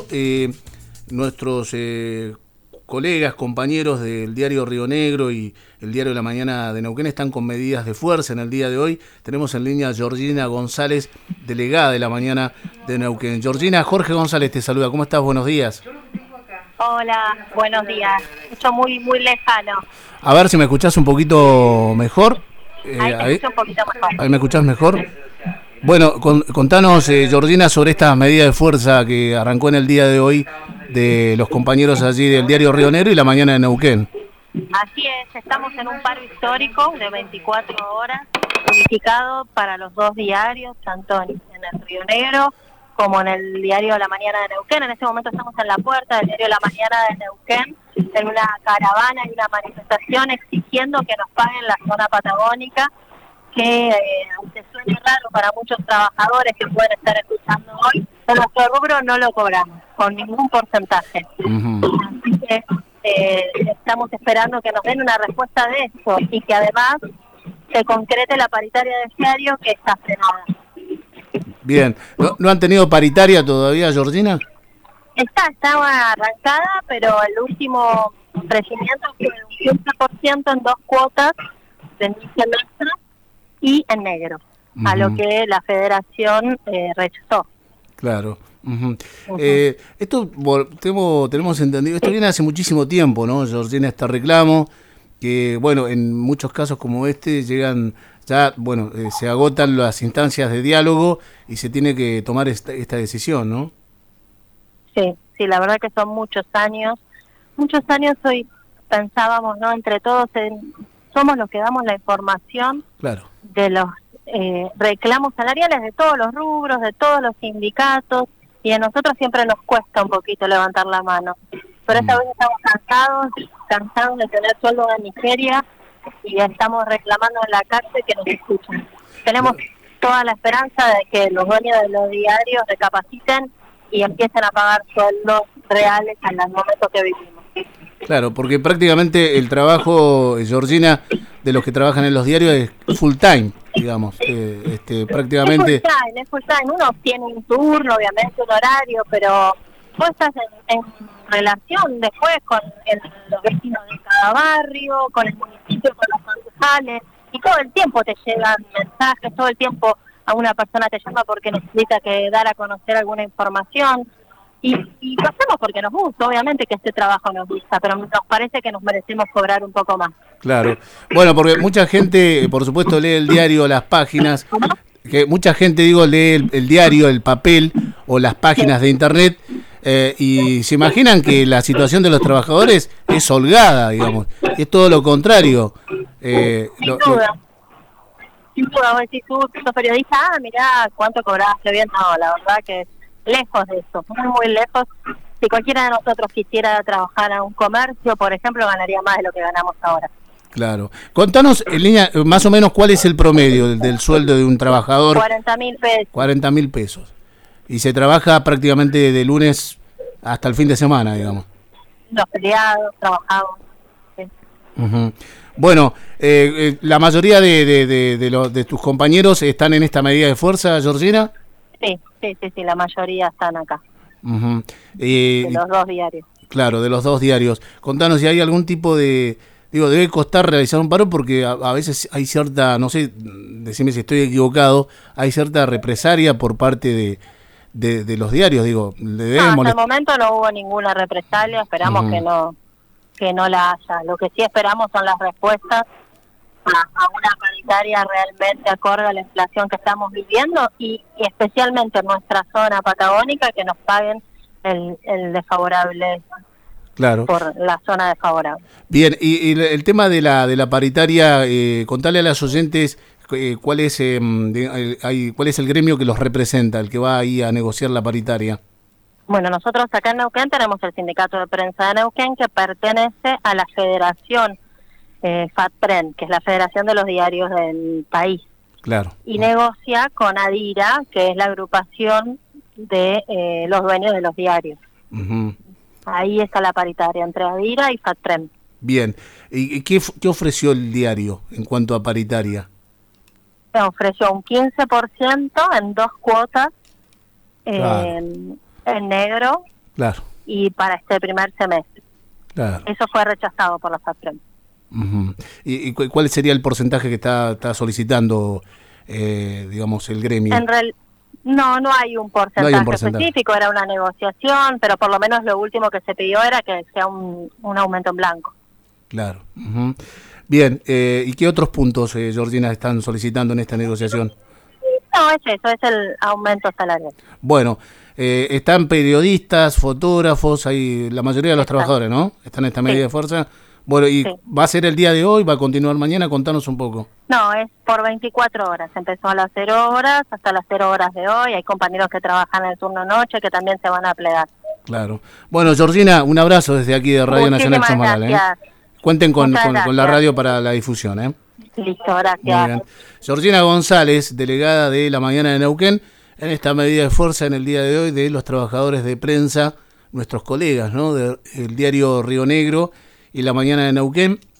nuestros colegas, compañeros del diario Río Negro y el diario La Mañana de Neuquén están con medidas de fuerza en el día de hoy. Tenemos en línea a Georgina González, delegada de La Mañana de Neuquén. Georgina, Jorge González te saluda. ¿Cómo estás? Buenos días. Hola, buenos días. Escucho muy lejano. A ver si me escuchás un poquito mejor. Ahí te escucho un poquito mejor. ¿Ahí me escuchás mejor? Bueno, contanos, Georgina, sobre esta medida de fuerza que arrancó en el día de hoy de los compañeros allí del diario Río Negro y La Mañana de Neuquén. Así es, estamos en un paro histórico de 24 horas, unificado para los dos diarios, tanto en el Río Negro como en el diario La Mañana de Neuquén. En este momento estamos en la puerta del diario La Mañana de Neuquén, en una caravana y una manifestación exigiendo que nos paguen la zona patagónica, que aunque suene raro para muchos trabajadores que pueden estar escuchando hoy, en nuestro rubro no lo cobramos con ningún porcentaje. Así que estamos esperando que nos den una respuesta de eso y que además se concrete la paritaria de diario, que está frenada. Bien, ¿no han tenido paritaria todavía, Georgina? Estaba arrancada, pero el último crecimiento fue de un 15% en 2 cuotas de mi semestre y en negro, a lo que la federación rechazó. Claro. Esto tenemos entendido, esto viene hace muchísimo tiempo, ¿no, Georgina? Este reclamo, que bueno, en muchos casos como este llegan ya, bueno, se agotan las instancias de diálogo y se tiene que tomar esta decisión, ¿no? Sí, la verdad que son muchos años hoy pensábamos, ¿no? Entre todos somos los que damos la información, claro, de los reclamos salariales de todos los rubros, de todos los sindicatos, y a nosotros siempre nos cuesta un poquito levantar la mano. Pero esta vez estamos cansados de tener sueldo de miseria y estamos reclamando en la cárcel que nos escuchen. Tenemos toda la esperanza de que los dueños de los diarios recapaciten y empiecen a pagar sueldos reales en el momento que vivimos. Claro, porque prácticamente el trabajo, Georgina, de los que trabajan en los diarios es full time, digamos, prácticamente. Es full time, uno tiene un turno, obviamente, un horario, pero vos estás en relación después con los vecinos de cada barrio, con el municipio, con los concejales, y todo el tiempo te llegan mensajes, todo el tiempo a una persona te llama porque necesita que dar a conocer alguna información. Y lo hacemos porque nos gusta, obviamente que este trabajo nos gusta, pero nos parece que nos merecemos cobrar un poco más. Claro. Bueno, porque mucha gente, por supuesto, lee el diario, las páginas, que mucha gente, lee el diario, el papel o las páginas de internet, y se imaginan que la situación de los trabajadores es holgada, digamos, es todo lo contrario. Sin duda, vos decís, tú sos periodista, mirá cuánto cobraste bien, no, la verdad que lejos de eso, muy lejos. Si cualquiera de nosotros quisiera trabajar en un comercio, por ejemplo, ganaría más de lo que ganamos ahora. Claro. Contanos, en línea, más o menos, ¿cuál es el promedio del sueldo de un trabajador? 40.000 pesos. 40.000 pesos. Y se trabaja prácticamente de lunes hasta el fin de semana, digamos. Los feriados, trabajamos. Sí. Bueno, ¿la mayoría de tus compañeros están en esta medida de fuerza, Georgina? Sí, la mayoría están acá. De los dos diarios. Claro, de los dos diarios. Contanos si hay algún tipo de... debe costar realizar un paro porque a veces hay cierta, no sé, decime si estoy equivocado, hay cierta represalia por parte de los diarios, hasta el momento no hubo ninguna represalia, esperamos que no la haya. Lo que sí esperamos son las respuestas a una paritaria realmente acorde a la inflación que estamos viviendo y especialmente en nuestra zona patagónica, que nos paguen el desfavorable, claro, por la zona desfavorable. Bien, y el tema de la paritaria, contale a las oyentes cuál es el gremio que los representa, el que va ahí a negociar la paritaria. Bueno, nosotros acá en Neuquén tenemos el Sindicato de Prensa de Neuquén, que pertenece a la Federación FATPREN, que es la Federación de los Diarios del país. Claro. Y negocia con ADIRA, que es la agrupación de los dueños de los diarios. Ahí está la paritaria entre ADIRA y FATPREN. Bien. ¿Y qué ofreció el diario en cuanto a paritaria? Ofreció un 15% en 2 cuotas, claro, en negro, Claro. y para este primer semestre. Claro. Eso fue rechazado por la FAPREM. Uh-huh. ¿Y cuál sería el porcentaje que está solicitando, digamos, el gremio? No hay un porcentaje específico, era una negociación, pero por lo menos lo último que se pidió era que sea un aumento en blanco. Claro. Uh-huh. Bien, ¿y qué otros puntos, Georgina, están solicitando en esta negociación? No, es eso, es el aumento salarial. Bueno, están periodistas, fotógrafos, hay la mayoría de los trabajadores, ¿no? Están en esta medida de fuerza. Bueno, ¿y va a ser el día de hoy? ¿Va a continuar mañana? Contanos un poco. No, es por 24 horas. Empezó a las 0 horas hasta las 0 horas de hoy. Hay compañeros que trabajan en el turno noche que también se van a plegar. Claro. Bueno, Georgina, un abrazo desde aquí de Radio Nacional Chosmalal. Cuenten con la radio para la difusión. Listo, gracias. Muy bien. Georgina González, delegada de La Mañana de Neuquén, en esta medida de fuerza en el día de hoy de los trabajadores de prensa, nuestros colegas, ¿no? Del diario Río Negro y La Mañana de Neuquén,